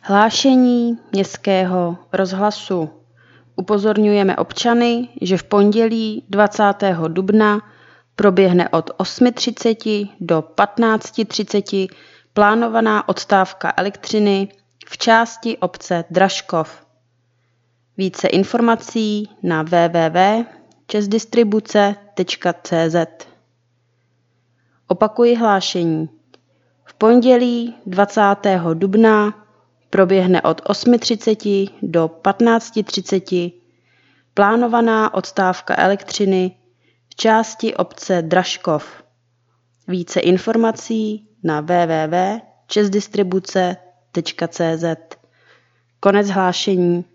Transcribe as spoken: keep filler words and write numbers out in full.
Hlášení Městského rozhlasu. Upozorňujeme občany, že v pondělí dvacátého dubna proběhne od osm třicet do patnáct třicet plánovaná odstávka elektřiny v části obce Dražkov. Více informací na w w w tečka českdistribuce tečka c z. Opakuji hlášení. V pondělí dvacátého dubna proběhne od osm třicet do patnáct třicet plánovaná odstávka elektřiny v části obce Dražkov. Více informací na w w w tečka českdistribuce tečka c z. Konec hlášení.